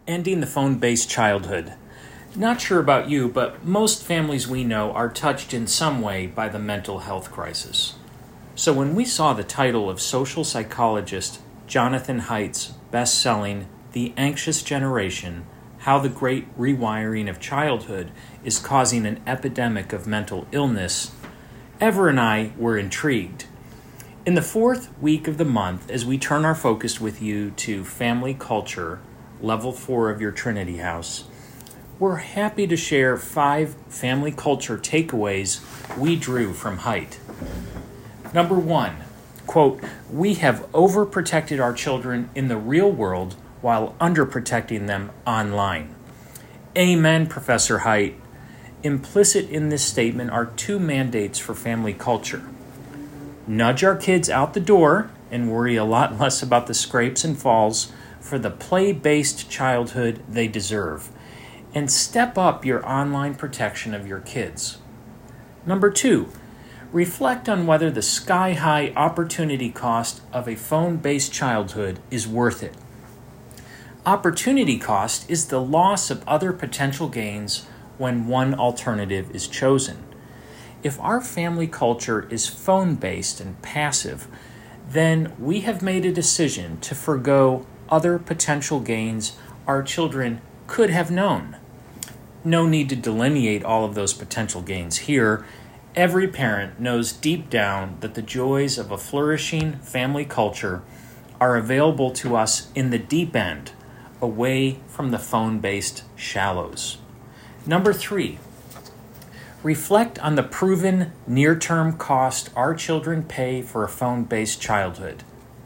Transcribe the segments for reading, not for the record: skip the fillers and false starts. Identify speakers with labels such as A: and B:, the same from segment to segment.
A: Ending the phone-based childhood. Not sure about you, but most families we know are touched in some way by the mental health crisis. So when we saw the title of social psychologist Jonathan Haidt's best-selling The Anxious Generation, How the Great Rewiring of Childhood is Causing an Epidemic of Mental Illness, Ever and I were intrigued. In the fourth week of the month, as we turn our focus with you to family culture, level 4 of your Trinity House, we're happy to share 5 family culture takeaways we drew from Haidt. Number 1, quote, "We have overprotected our children in the real world while underprotecting them online." Amen, Professor Haidt. Implicit in this statement are 2 mandates for family culture. Nudge our kids out the door and worry a lot less about the scrapes and falls for the play-based childhood they deserve, and step up your online protection of your kids. Number 2, reflect on whether the sky-high opportunity cost of a phone-based childhood is worth it. Opportunity cost is the loss of other potential gains when one alternative is chosen. If our family culture is phone-based and passive, then we have made a decision to forgo other potential gains our children could have known. No need to delineate all of those potential gains here. Every parent knows deep down that the joys of a flourishing family culture are available to us in the deep end, away from the phone-based shallows. Number 3, reflect on the proven near-term cost our children pay for a phone-based childhood.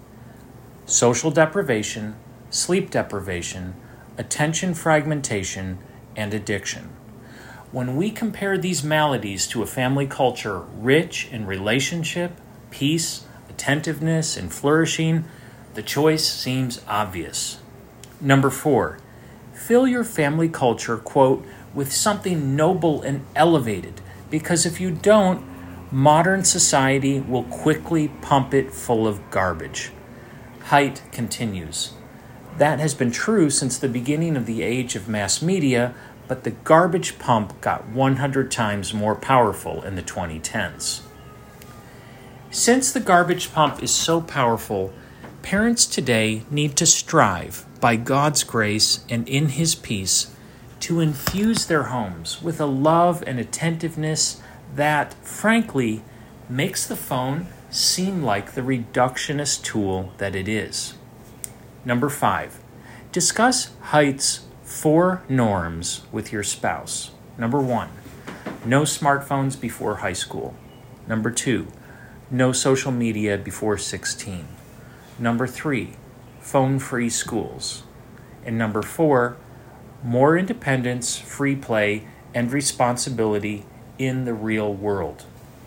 A: Social deprivation, sleep deprivation, attention fragmentation, and addiction. When we compare these maladies to a family culture rich in relationship, peace, attentiveness, and flourishing, the choice seems obvious. Number 4, fill your family culture, quote, with something noble and elevated, because if you don't, modern society will quickly pump it full of garbage. Haidt continues, that has been true since the beginning of the age of mass media, but the garbage pump got 100 times more powerful in the 2010s. Since the garbage pump is so powerful, parents today need to strive, by God's grace and in His peace, to infuse their homes with a love and attentiveness that, frankly, makes the phone seem like the reductionist tool that it is. Number 5, discuss Haidt's 4 norms with your spouse. Number 1, no smartphones before high school. Number 2, no social media before 16. Number 3, phone-free schools. And number 4, more independence, free play, and responsibility in the real world.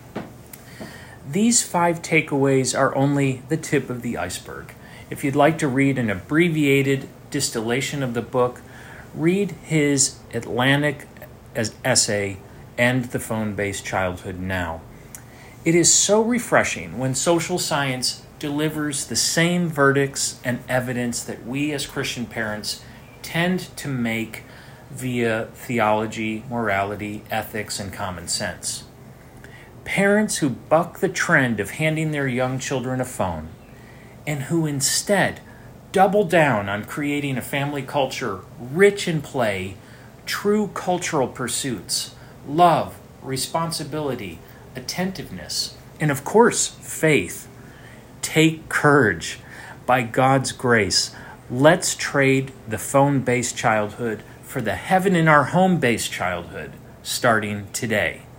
A: These 5 takeaways are only the tip of the iceberg. If you'd like to read an abbreviated distillation of the book, read his Atlantic essay, End the Phone-Based Childhood Now. It is so refreshing when social science delivers the same verdicts and evidence that we as Christian parents tend to make via theology, morality, ethics, and common sense. Parents who buck the trend of handing their young children a phone and who instead double down on creating a family culture rich in play, true cultural pursuits, love, responsibility, attentiveness, and of course, faith. Take courage. By God's grace, let's trade the phone-based childhood for the heaven in our home-based childhood, starting today.